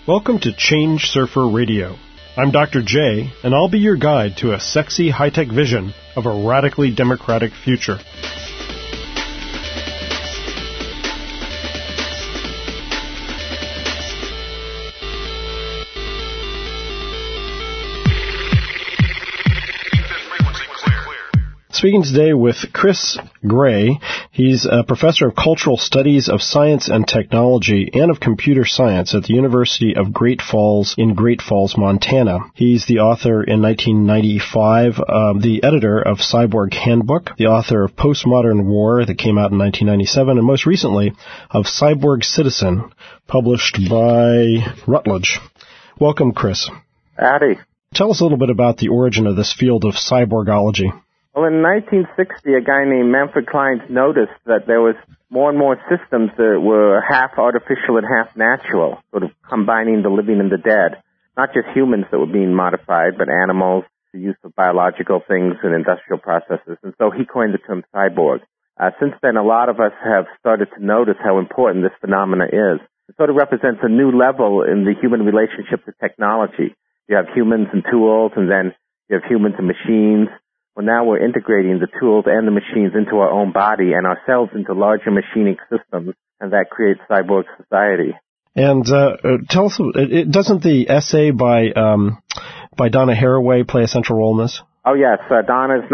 Welcome to Change Surfer Radio. I'm Dr. J, and I'll be your guide to a sexy, high-tech vision of a radically democratic future. Speaking today with Chris Gray. He's a professor of cultural studies of science and technology and of computer science at the University of Great Falls in Great Falls, Montana. He's the author in 1995, the editor of Cyborg Handbook, the author of Postmodern War that came out in 1997, and most recently of Cyborg Citizen, published by Routledge. Welcome, Chris. Howdy. Tell us a little bit about the origin of this field of cyborgology. Well, in 1960, a guy named Manfred Clynes noticed that there was more and more systems that were half artificial and half natural, sort of combining the living and the dead. Not just humans that were being modified, but animals, the use of biological things and industrial processes. And so he coined the term cyborg. Since then, a lot of us have started to notice how important this phenomena is. It sort of represents a new level in the human relationship to technology. You have humans and tools, and then you have humans and machines. Well, now we're integrating the tools and the machines into our own body and ourselves into larger machining systems, and that creates cyborg society. And tell us, doesn't the essay by Donna Haraway play a central role in this? Oh, yes. Donna's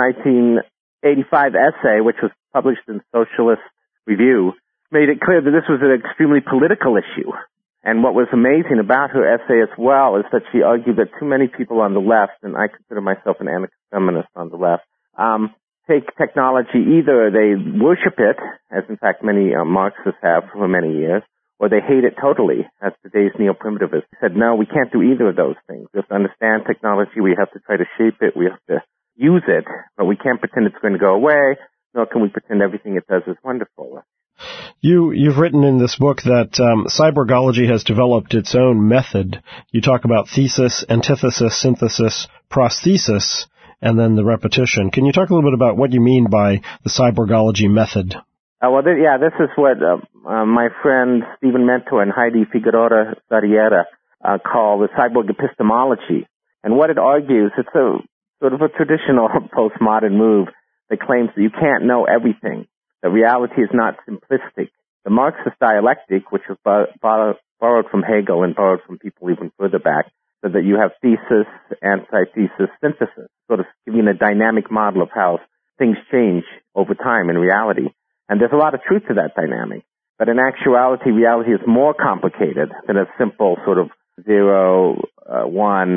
1985 essay, which was published in Socialist Review, made it clear that this was an extremely political issue. And what was amazing about her essay as well is that she argued that too many people on the left, and I consider myself an anarcho-feminist on the left, take technology, either they worship it, as in fact many Marxists have for many years, or they hate it totally, as today's neo-primitivists. She said, no, we can't do either of those things. We have to understand technology, we have to try to shape it, we have to use it, but we can't pretend it's going to go away, nor can we pretend everything it does is wonderful. You've written in this book that cyborgology has developed its own method. You talk about thesis, antithesis, synthesis, prosthesis, and then the repetition. Can you talk a little bit about what you mean by the cyborgology method? This is what my friend Stephen Mentor and Heidi Figueroa Sarriera call the cyborg epistemology. And what it argues, it's a sort of a traditional postmodern move that claims that you can't know everything. The reality is not simplistic. The Marxist dialectic, which was borrowed from Hegel and borrowed from people even further back, so that you have thesis, antithesis, synthesis, sort of giving a dynamic model of how things change over time in reality. And there's a lot of truth to that dynamic. But in actuality, reality is more complicated than a simple sort of 0, 1,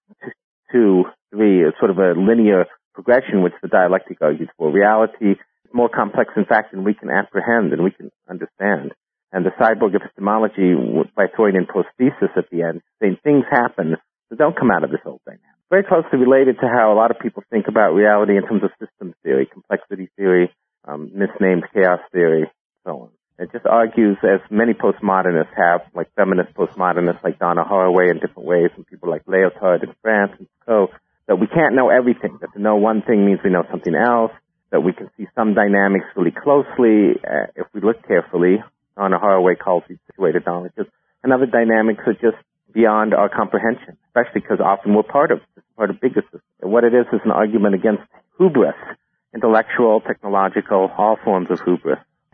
2, 3, it's sort of a linear progression, which the dialectic argues for. Reality more complex, in fact, than we can apprehend and we can understand. And the cyborg epistemology, by throwing in prosthesis at the end, saying things happen that don't come out of this old dynamic. Very closely related to how a lot of people think about reality in terms of systems theory, complexity theory, misnamed chaos theory, so on. It just argues, as many postmodernists have, like feminist postmodernists like Donna Haraway in different ways, and people like Lyotard in France and Foucault, that we can't know everything, that to know one thing means we know something else, that we can see some dynamics really closely if we look carefully. Donna Haraway calls these situated knowledges. And other dynamics are just beyond our comprehension, especially because often we're part of bigger systems. And what it is an argument against hubris, intellectual, technological, all forms of hubris.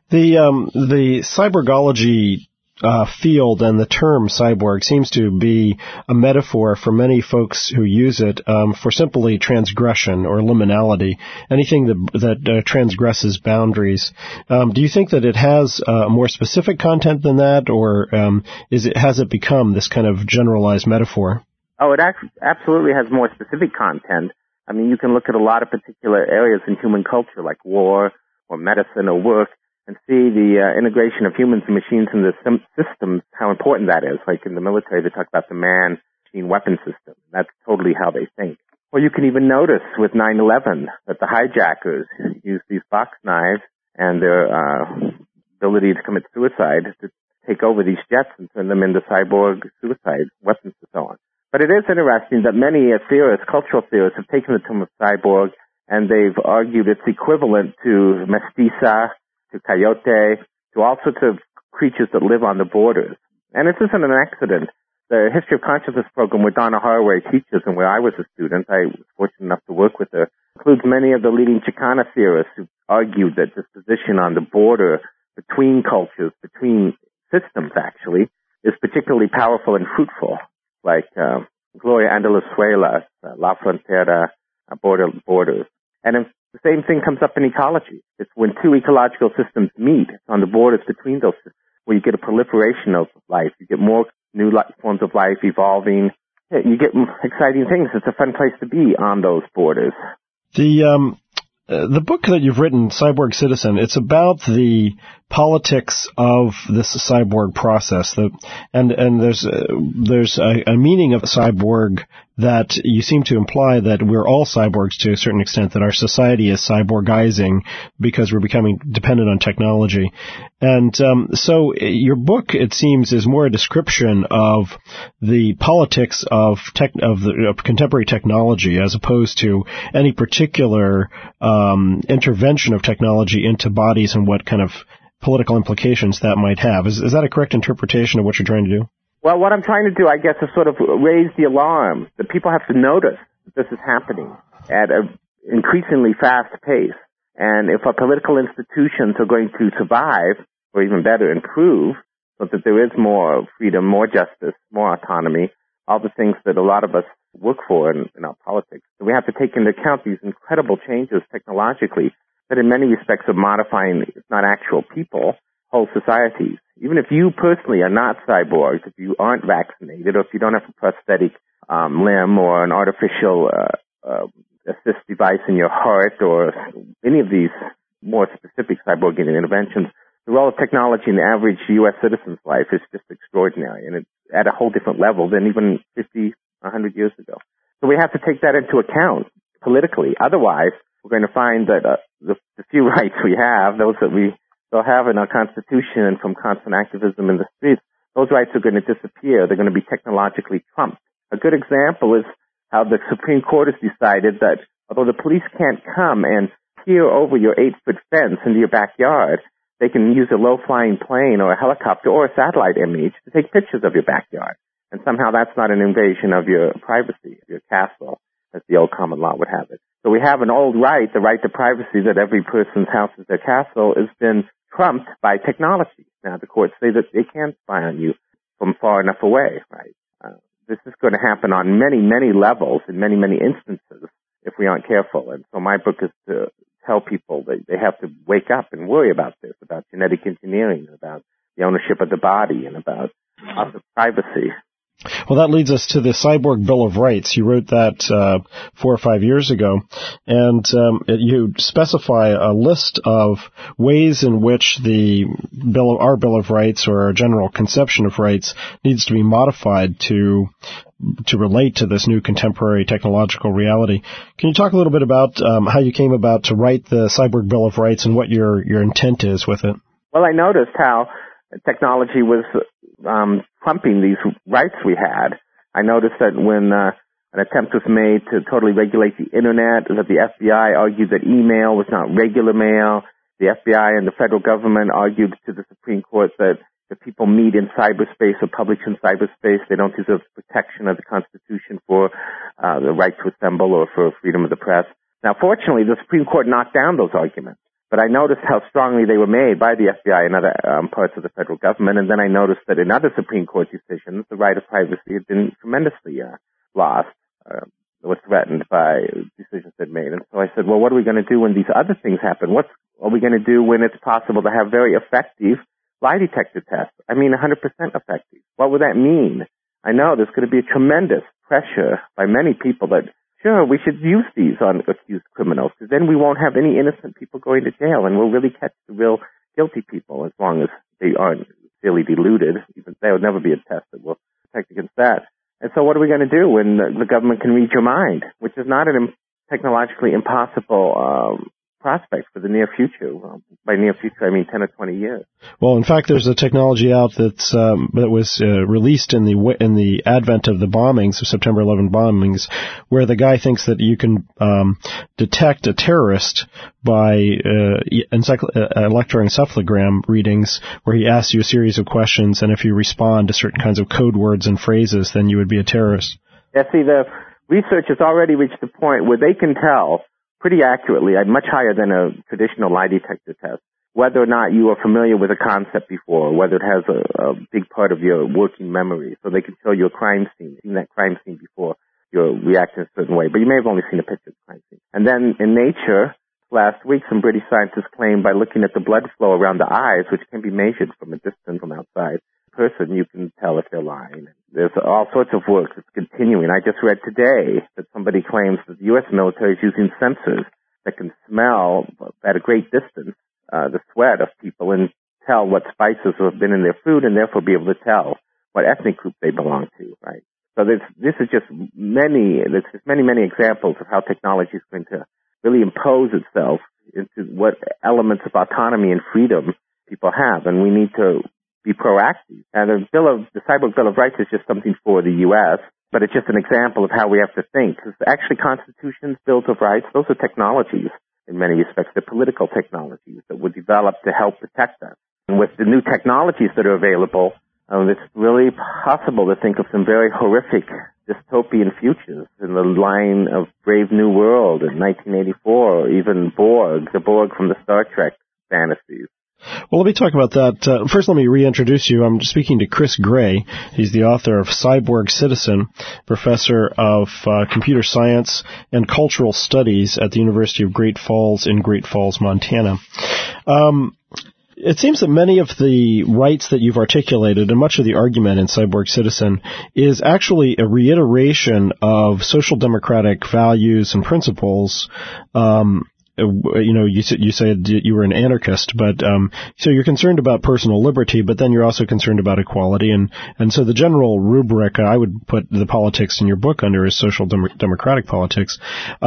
The cyborgology field and the term cyborg seems to be a metaphor for many folks who use it for simply transgression or liminality, anything that transgresses boundaries. Do you think that it has more specific content than that, or has it become this kind of generalized metaphor? Oh, it absolutely has more specific content. I mean, you can look at a lot of particular areas in human culture, like war or medicine or work, and see the integration of humans and machines in the systems, how important that is. Like in the military, they talk about the man-machine weapon system. That's totally how they think. Or you can even notice with 9/11 that the hijackers use these box knives and their ability to commit suicide to take over these jets and turn them into cyborg suicide weapons and so on. But it is interesting that many theorists, cultural theorists, have taken the term of cyborg and they've argued it's equivalent to mestiza, to coyote, to all sorts of creatures that live on the borders. And this isn't an accident. the History of Consciousness program where Donna Haraway teaches and where I was a student, I was fortunate enough to work with her, includes many of the leading Chicana theorists who argued that this position on the border between cultures, between systems actually, is particularly powerful and fruitful, like Gloria Andaluzuela, La Frontera, Borders. And the same thing comes up in ecology. It's when two ecological systems meet on the borders between those systems where you get a proliferation of life. You get more new forms of life evolving. You get exciting things. It's a fun place to be on those borders. The book that you've written, Cyborg Citizen, it's about the politics of this cyborg process. And there's a meaning of cyborg that you seem to imply that we're all cyborgs to a certain extent, that our society is cyborgizing because we're becoming dependent on technology. And so your book, it seems, is more a description of the politics of contemporary technology as opposed to any particular intervention of technology into bodies and what kind of political implications that might have. Is that a correct interpretation of what you're trying to do? Well, what I'm trying to do, I guess, is sort of raise the alarm that people have to notice that this is happening at an increasingly fast pace. And if our political institutions are going to survive, or even better, improve, so that there is more freedom, more justice, more autonomy, all the things that a lot of us work for in our politics, we have to take into account these incredible changes technologically that in many respects are modifying, if not actual people, whole societies. Even if you personally are not cyborgs, if you aren't vaccinated, or if you don't have a prosthetic limb or an artificial assist device in your heart or any of these more specific cyborg interventions, the role of technology in the average U.S. citizen's life is just extraordinary, and it's at a whole different level than even 50, 100 years ago. So we have to take that into account politically. Otherwise, we're going to find that the few rights we have, those that we still have in our Constitution and from constant activism in the streets, those rights are going to disappear. They're going to be technologically trumped. A good example is how the Supreme Court has decided that although the police can't come and peer over your 8-foot fence into your backyard, they can use a low-flying plane or a helicopter or a satellite image to take pictures of your backyard. And somehow that's not an invasion of your privacy, of your castle, as the old common law would have it. So we have an old right, the right to privacy, that every person's house is their castle, has been trumped by technology. Now the courts say that they can spy on you from far enough away, right? This is going to happen on many, many levels in many, many instances if we aren't careful. And so my book is to tell people that they have to wake up and worry about this, about genetic engineering, about the ownership of the body, and about privacy. Well, that leads us to the Cyborg Bill of Rights. You wrote that 4 or 5 years ago, and you specify a list of ways in which our Bill of Rights, or our general conception of rights, needs to be modified to relate to this new contemporary technological reality. Can you talk a little bit about how you came about to write the Cyborg Bill of Rights and what your intent is with it? Well, I noticed how technology was trumping these rights we had. I noticed that when an attempt was made to totally regulate the Internet, that the FBI argued that email was not regular mail. The FBI and the federal government argued to the Supreme Court that if people meet in cyberspace or publish in cyberspace, they don't deserve protection of the Constitution for the right to assemble or for freedom of the press. Now, fortunately, the Supreme Court knocked down those arguments. But I noticed how strongly they were made by the FBI and other parts of the federal government, and then I noticed that in other Supreme Court decisions, the right of privacy had been tremendously lost, was threatened by decisions they'd made. And so I said, well, what are we going to do when these other things happen? What are we going to do when it's possible to have very effective lie detector tests? I mean, 100% effective. What would that mean? I know there's going to be a tremendous pressure by many people that, sure, we should use these on accused criminals, because then we won't have any innocent people going to jail, and we'll really catch the real guilty people as long as they aren't really deluded. Even there will never be a test that will protect against that. And so what are we going to do when the government can read your mind, which is not an technologically impossible prospects for the near future. By near future, I mean 10 or 20 years. Well, in fact, there's a technology out that was released in the advent of the bombings, of September 11 bombings, where the guy thinks that you can detect a terrorist by electroencephalogram readings, where he asks you a series of questions, and if you respond to certain kinds of code words and phrases, then you would be a terrorist. Yeah, see, the research has already reached the point where they can tell pretty accurately, much higher than a traditional lie detector test, whether or not you are familiar with a concept before, whether it has a big part of your working memory. So they can show you a crime scene, seen that crime scene before, you're reacting a certain way, but you may have only seen a picture of the crime scene. And then in Nature, last week, some British scientists claimed by looking at the blood flow around the eyes, which can be measured from a distance from outside the person, you can tell if they're lying. There's all sorts of work that's continuing. I just read today that somebody claims that the U.S. military is using sensors that can smell at a great distance the sweat of people and tell what spices have been in their food, and therefore be able to tell what ethnic group they belong to, right? So this is just many examples of how technology is going to really impose itself into what elements of autonomy and freedom people have, and we need to be proactive. And the Cyborg Bill of Rights is just something for the U.S., but it's just an example of how we have to think. Because actually constitutions, bills of rights, those are technologies in many respects. They're political technologies that were developed to help protect us. And with the new technologies that are available, it's really possible to think of some very horrific dystopian futures in the line of Brave New World in 1984, or even the Borg from the Star Trek fantasies. Well, let me talk about that. First, let me reintroduce you. I'm speaking to Chris Gray. He's the author of Cyborg Citizen, professor of computer science and cultural studies at the University of Great Falls in Great Falls, Montana. It seems that many of the rights that you've articulated and much of the argument in Cyborg Citizen is actually a reiteration of social democratic values and principles. You said you were an anarchist, but so you're concerned about personal liberty, but then you're also concerned about equality, and so the general rubric I would put the politics in your book under is social democratic politics,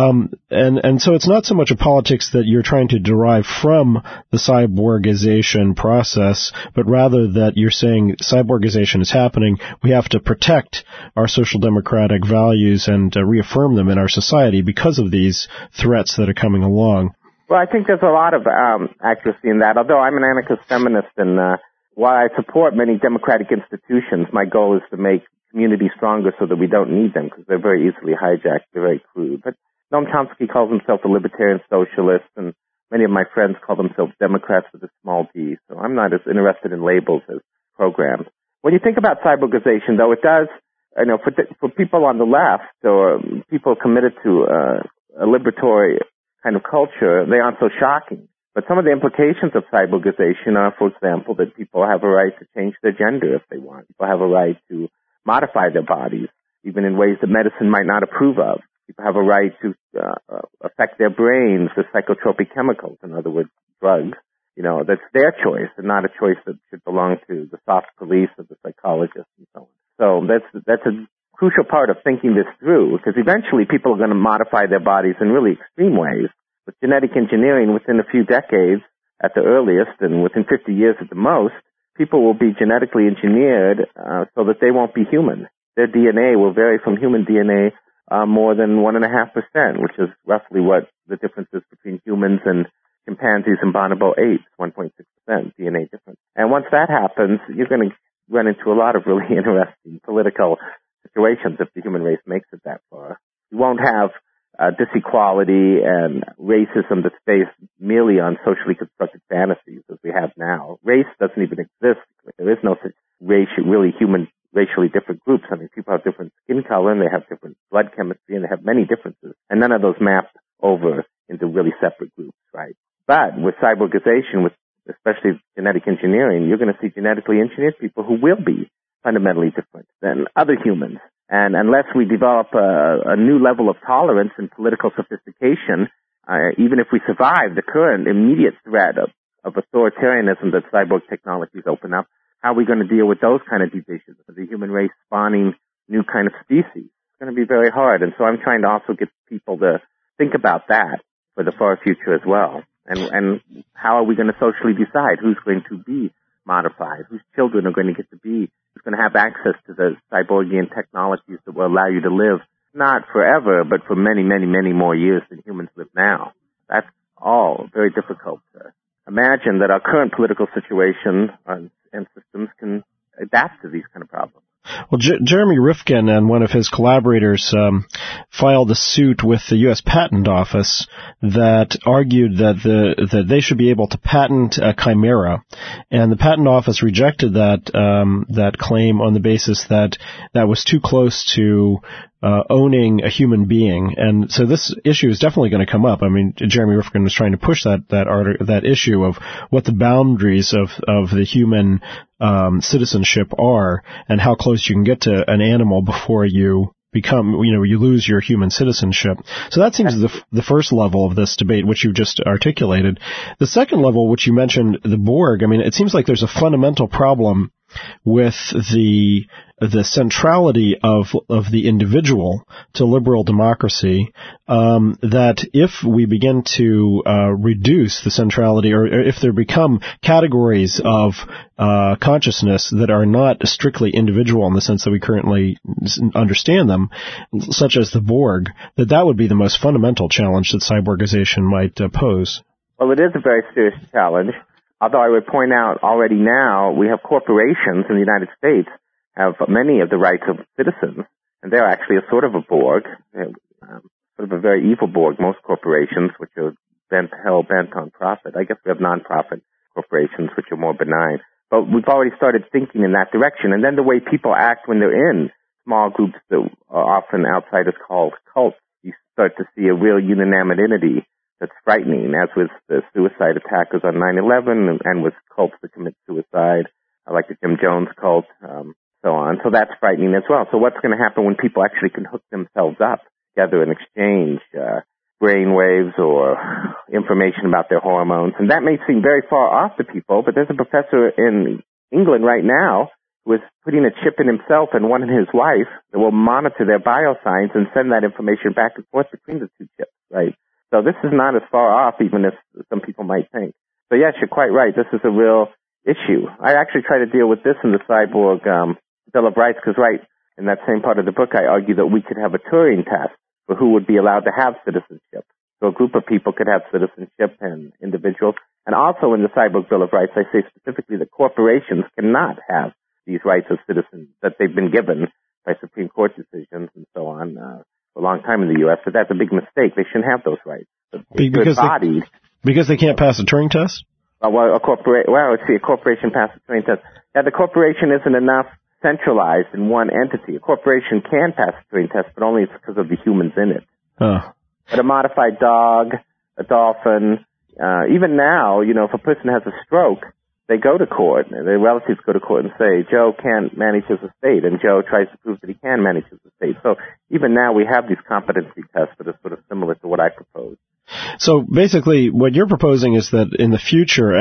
and so it's not so much a politics that you're trying to derive from the cyborgization process, but rather that you're saying cyborgization is happening. We have to protect our social democratic values and reaffirm them in our society because of these threats that are coming along. Well, I think there's a lot of accuracy in that. Although I'm an anarchist feminist, and while I support many democratic institutions, my goal is to make communities stronger so that we don't need them, because they're very easily hijacked. They're very crude. But Noam Chomsky calls himself a libertarian socialist, and many of my friends call themselves Democrats with a small d. So I'm not as interested in labels as programs. When you think about cyborgization, though, it does, for people on the left or people committed to a liberatory kind of culture, they aren't so shocking. But some of the implications of cyborgization are, for example, that people have a right to change their gender if they want. People have a right to modify their bodies, even in ways that medicine might not approve of. People have a right to affect their brains with psychotropic chemicals, in other words, drugs. That's their choice and not a choice that should belong to the soft police or the psychologists and so on. So that's a crucial part of thinking this through, because eventually people are going to modify their bodies in really extreme ways. With genetic engineering, within a few decades at the earliest, and within 50 years at the most, people will be genetically engineered so that they won't be human. Their DNA will vary from human DNA more than 1.5%, which is roughly what the difference is between humans and chimpanzees and bonobo apes, 1.6% DNA difference. And once that happens, you're going to run into a lot of really interesting political situations if the human race makes it that far. You won't have disequality and racism that's based merely on socially constructed fantasies as we have now. Race doesn't even exist. There is no such racially different groups. I mean, people have different skin color and they have different blood chemistry and they have many differences. And none of those map over into really separate groups, right? But with cyborgization, with especially genetic engineering, you're going to see genetically engineered people who will be fundamentally different than other humans. And unless we develop a new level of tolerance and political sophistication, even if we survive the current immediate threat of authoritarianism that cyborg technologies open up, how are we going to deal with those kind of divisions of the human race spawning new kind of species? It's going to be very hard. And so I'm trying to also get people to think about that for the far future as well. And how are we going to socially decide who's going to be modified, whose children are going to get to be, who's going to have access to the cyborgian technologies that will allow you to live not forever, but for many, many, many more years than humans live now. That's all very difficult to imagine that our current political situation and systems can adapt to these kind of problems. Well, Jeremy Rifkin and one of his collaborators filed a suit with the U.S. Patent Office that argued that they should be able to patent a chimera, and the Patent Office rejected that claim on the basis that was too close to owning a human being. And so this issue is definitely going to come up. I mean, Jeremy Rifkin was trying to push that issue of what the boundaries of the human citizenship are and how close you can get to an animal before you become, you lose your human citizenship. So that seems the first level of this debate, which you just articulated. The second level, which you mentioned, the Borg, I mean, it seems like there's a fundamental problem with the centrality of the individual to liberal democracy, that if we begin to reduce the centrality, or if there become categories of consciousness that are not strictly individual in the sense that we currently understand them, such as the Borg, that would be the most fundamental challenge that cyborgization might pose. Well, it is a very serious challenge. Although I would point out already now we have corporations in the United States have many of the rights of citizens, and they're actually a sort of a Borg, sort of a very evil Borg, most corporations, which are hell-bent on profit. I guess we have non-profit corporations, which are more benign. But we've already started thinking in that direction. And then the way people act when they're in small groups that are often outsiders called cults, you start to see a real unanimity that's frightening, as with the suicide attackers on 9/11 and with cults that commit suicide, like the Jim Jones cult, so on. So that's frightening as well. So what's going to happen when people actually can hook themselves up together and exchange brain waves or information about their hormones? And that may seem very far off to people, but there's a professor in England right now who is putting a chip in himself and one in his wife that will monitor their biosigns and send that information back and forth between the two chips, right? So this is not as far off even as some people might think. So yes, you're quite right. This is a real issue. I actually try to deal with this in the Cyborg Bill of Rights because right in that same part of the book I argue that we could have a Turing test for who would be allowed to have citizenship. So a group of people could have citizenship and individuals. And also in the Cyborg Bill of Rights I say specifically that corporations cannot have these rights of citizens that they've been given by Supreme Court decisions and so on for a long time in the U.S. But that's a big mistake. They shouldn't have those rights. Because they can't pass a Turing test? A corporation passes a Turing test. Now, the corporation isn't enough centralized in one entity. A corporation can pass a Turing test, but only because of the humans in it. Huh. But a modified dog, a dolphin, even now, if a person has a stroke, they go to court, their relatives go to court and say, Joe can't manage his estate, and Joe tries to prove that he can manage his estate. So even now we have these competency tests that are sort of similar to what I propose. So basically what you're proposing is that in the future,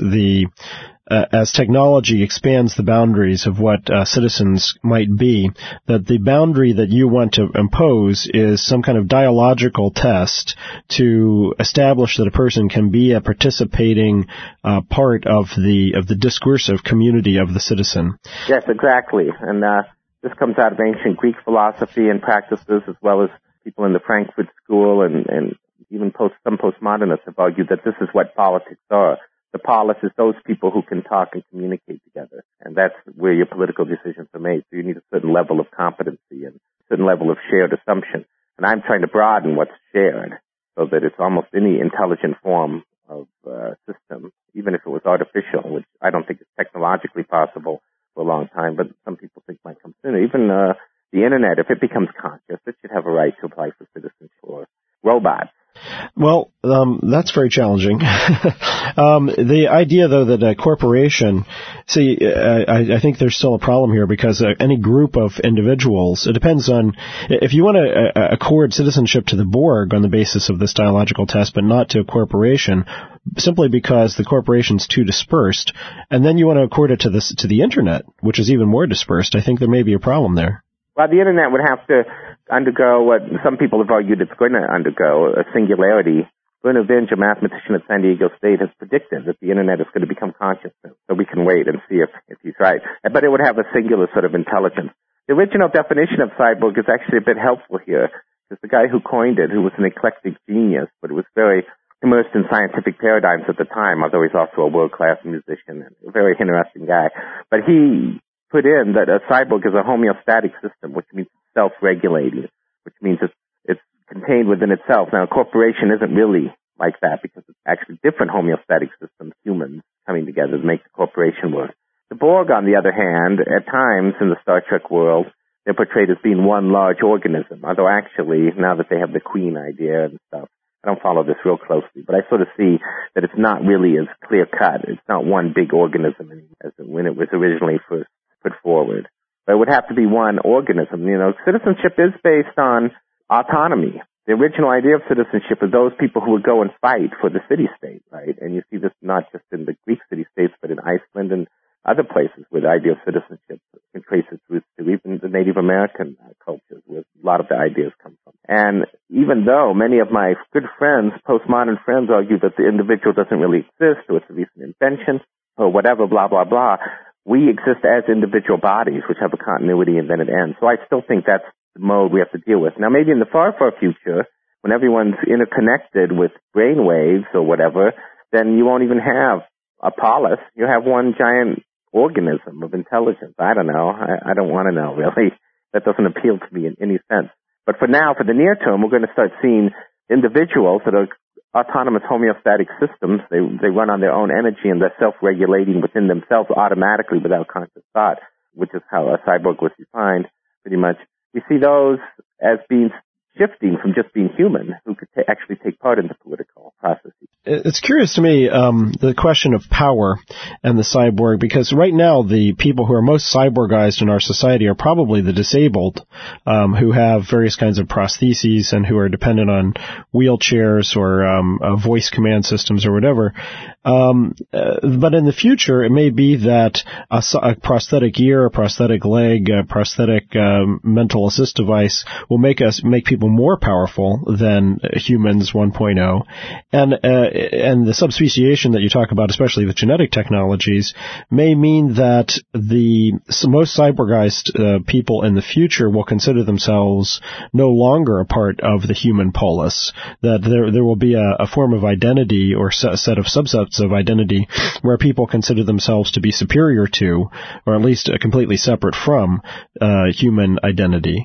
as technology expands the boundaries of what citizens might be, that the boundary that you want to impose is some kind of dialogical test to establish that a person can be a participating part of the discursive community of the citizen. Yes, exactly. And this comes out of ancient Greek philosophy and practices, as well as people in the Frankfurt School and even some postmodernists have argued that this is what politics are. The polis is those people who can talk and communicate together, and that's where your political decisions are made. So you need a certain level of competency and a certain level of shared assumption. And I'm trying to broaden what's shared so that it's almost any intelligent form of system, even if it was artificial, which I don't think is technologically possible for a long time, but some people think might come sooner. Even the Internet, if it becomes conscious, it should have a right to apply for citizenship or robots. Well, that's very challenging. The idea, though, that a corporation, I think there's still a problem here because any group of individuals, it depends on, if you want to accord citizenship to the Borg on the basis of this dialogical test, but not to a corporation, simply because the corporation's too dispersed, and then you want to accord it to the Internet, which is even more dispersed, I think there may be a problem there. Well, the Internet would have to undergo what some people have argued it's going to undergo, a singularity Werner Vinge, a mathematician at San Diego State, has predicted that the Internet is going to become consciousness. So we can wait and see if he's right. But it would have a singular sort of intelligence. The original definition of cyborg is actually a bit helpful here, because the guy who coined it, who was an eclectic genius, but was very immersed in scientific paradigms at the time, although he's also a world-class musician and a very interesting guy. But he put in that a cyborg is a homeostatic system, which means self-regulating, which means it's contained within itself. Now, a corporation isn't really like that because it's actually different homeostatic systems, humans coming together to make the corporation work. The Borg, on the other hand, at times in the Star Trek world, they're portrayed as being one large organism, although actually, now that they have the Queen idea and stuff, I don't follow this real closely, but I sort of see that it's not really as clear-cut. It's not one big organism as when it was originally first put forward. But it would have to be one organism. You know, citizenship is based on autonomy. The original idea of citizenship is those people who would go and fight for the city-state, right? And you see this not just in the Greek city-states, but in Iceland and other places where the idea of citizenship can trace its roots to, even the Native American cultures where a lot of the ideas come from. And even though many of my good friends, postmodern friends, argue that the individual doesn't really exist, or it's a recent invention, or whatever, blah, blah, blah, we exist as individual bodies, which have a continuity and then it ends. So I still think that's the mode we have to deal with. Now, maybe in the far, far future, when everyone's interconnected with brain waves or whatever, then you won't even have a polis. You have one giant organism of intelligence. I don't know. I don't want to know, really. That doesn't appeal to me in any sense. But for now, for the near term, we're going to start seeing individuals that are autonomous homeostatic systems. They run on their own energy and they're self-regulating within themselves automatically without conscious thought, which is how a cyborg was defined, pretty much. We see those as being shifting from just being human, who could actually take part in the political processes. It's curious to me, the question of power and the cyborg, because right now the people who are most cyborgized in our society are probably the disabled, who have various kinds of prostheses and who are dependent on wheelchairs or voice command systems or whatever. But in the future, it may be that a prosthetic ear, a prosthetic leg, a prosthetic mental assist device will make people more powerful than humans 1.0, and the subspeciation that you talk about, especially with genetic technologies, may mean that the most cyborgized people in the future will consider themselves no longer a part of the human polis. That there will be a form of identity or set of subsets of identity where people consider themselves to be superior to, or at least completely separate from, human identity.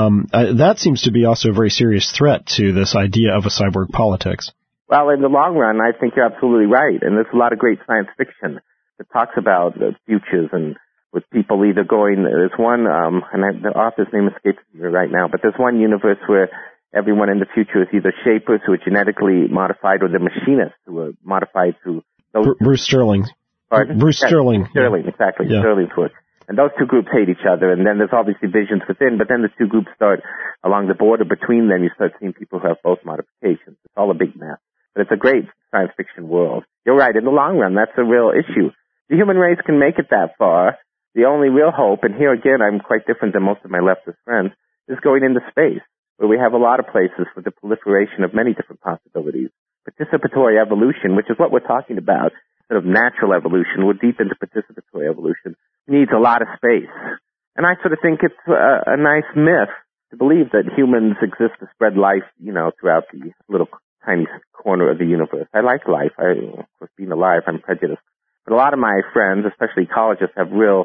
That seems to be also a very serious threat to this idea of a cyborg politics. Well, in the long run, I think you're absolutely right. And there's a lot of great science fiction that talks about the futures and with people either going, there's one, and the author's name escapes me right now, but there's one universe where everyone in the future is either shapers who are genetically modified or the machinists who are modified through those. Bruce Sterling. Pardon? Bruce Sterling. Sterling, exactly. Yeah. Sterling's work. And those two groups hate each other, and then there's all these divisions within, but then the two groups start along the border between them. You start seeing people who have both modifications. It's all a big mess. But it's a great science fiction world. You're right. In the long run, that's a real issue. The human race can make it that far. The only real hope, and here again, I'm quite different than most of my leftist friends, is going into space, where we have a lot of places for the proliferation of many different possibilities. Participatory evolution, which is what we're talking about, sort of natural evolution, we're deep into participatory evolution, needs a lot of space. And I sort of think it's a nice myth to believe that humans exist to spread life, throughout the little tiny corner of the universe. I like life. Of course, being alive, I'm prejudiced. But a lot of my friends, especially ecologists, have real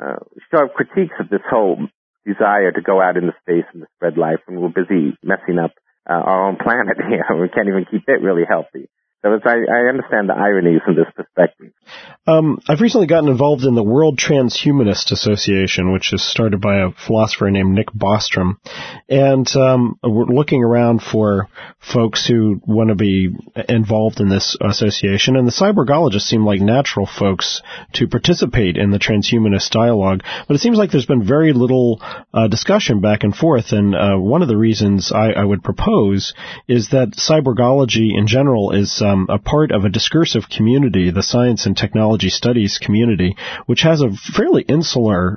sharp critiques of this whole desire to go out into space and to spread life, and we're busy messing up our own planet here. We can't even keep it really healthy. So I understand the ironies in this perspective. I've recently gotten involved in the World Transhumanist Association, which is started by a philosopher named Nick Bostrom. And we're looking around for folks who want to be involved in this association. And the cyborgologists seem like natural folks to participate in the transhumanist dialogue. But it seems like there's been very little discussion back and forth. And one of the reasons I would propose is that cyborgology in general is a part of a discursive community, the science and technology studies community, which has a fairly insular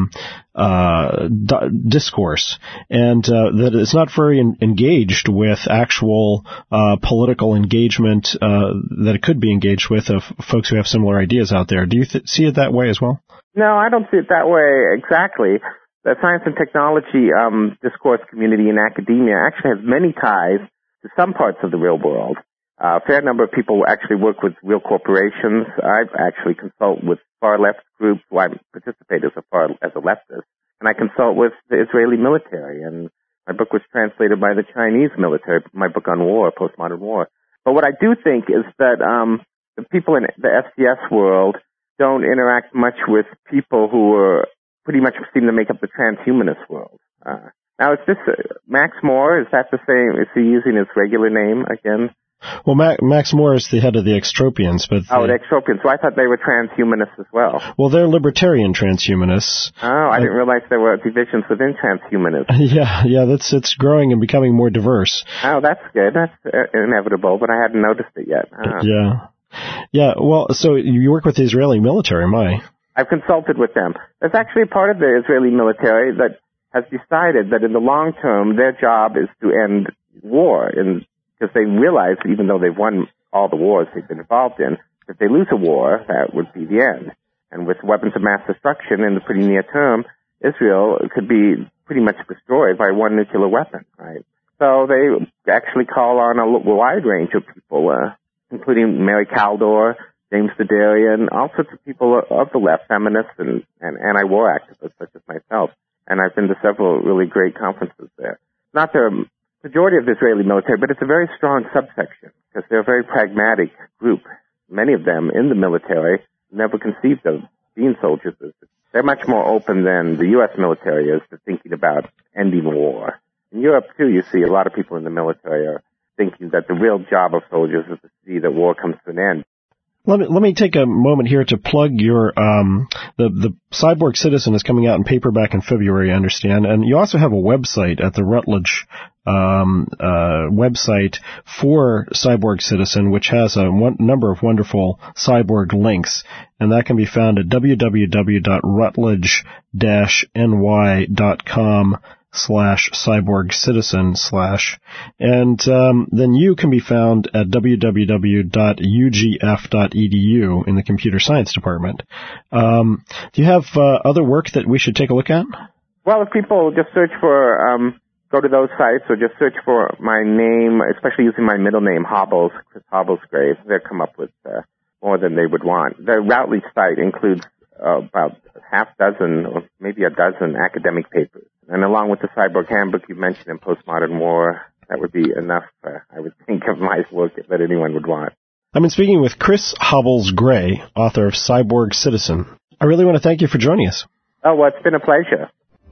discourse, and that it's not very engaged with actual political engagement that it could be engaged with of folks who have similar ideas out there. Do you see it that way as well? No, I don't see it that way exactly. The science and technology discourse community in academia actually has many ties to some parts of the real world. A fair number of people actually work with real corporations. I've actually consult with far left groups who I participate as a leftist. And I consult with the Israeli military. And my book was translated by the Chinese military, my book on war, postmodern war. But what I do think is that the people in the STS world don't interact much with people who are pretty much seem to make up the transhumanist world. Now, is this Max Moore? Is that the same? Is he using his regular name again? Well, Max Moore is the head of the Extropians, but the Extropians. So I thought they were transhumanists as well. Well, they're libertarian transhumanists. Oh, I didn't realize there were divisions within transhumanism. Yeah, it's growing and becoming more diverse. Oh, that's good. That's inevitable, but I hadn't noticed it yet. Yeah. Well, so you work with the Israeli military, I've consulted with them. There's actually a part of the Israeli military that has decided that in the long term, their job is to end war, because they realize, even though they've won all the wars they've been involved in, if they lose a war, that would be the end. And with weapons of mass destruction in the pretty near term, Israel could be pretty much destroyed by one nuclear weapon, right? So they actually call on a wide range of people, including Mary Kaldor, James Dedarian, all sorts of people of the left, feminists and anti-war activists such as myself. And I've been to several really great conferences there. Not the majority of the Israeli military, but it's a very strong subsection because they're a very pragmatic group. Many of them in the military never conceived of being soldiers. They're much more open than the U.S. military is to thinking about ending war. In Europe, too, you see a lot of people in the military are thinking that the real job of soldiers is to see that war comes to an end. Let me take a moment here to plug your the Cyborg Citizen is coming out in paperback in February, I understand, and you also have a website at the Routledge website for Cyborg Citizen, which has a number of wonderful cyborg links, and that can be found at www.routledge-ny.com/cyborg citizen / and then you can be found at www.ugf.edu in the computer science department. Do you have other work that we should take a look at? Well, if people just search for go to those sites or just search for my name, especially using my middle name, Hobbles, Chris Hobblesgrave, they'll come up with more than they would want. The Routledge site includes about half dozen or maybe a dozen academic papers. And along with the Cyborg Handbook you mentioned in Postmodern War, that would be enough, I would think, of my work that anyone would want. I've been speaking with Chris Hobbles-Gray, author of Cyborg Citizen. I really want to thank you for joining us. Oh, well, it's been a pleasure.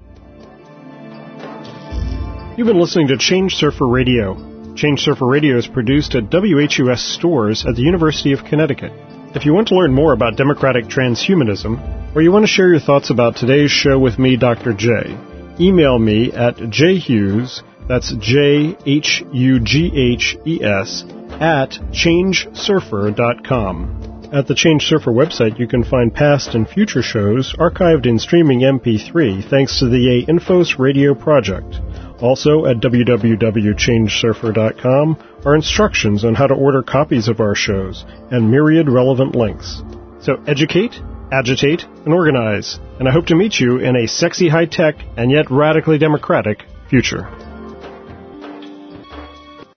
You've been listening to Change Surfer Radio. Change Surfer Radio is produced at WHUS stores at the University of Connecticut. If you want to learn more about democratic transhumanism, or you want to share your thoughts about today's show with me, Dr. J, email me at jhughes, that's JHUGHES, at changesurfer.com. At the Change Surfer website, you can find past and future shows archived in streaming MP3 thanks to the Infos Radio project. Also, at www.changesurfer.com are instructions on how to order copies of our shows and myriad relevant links. So educate, agitate, and organize. And I hope to meet you in a sexy, high-tech, and yet radically democratic future.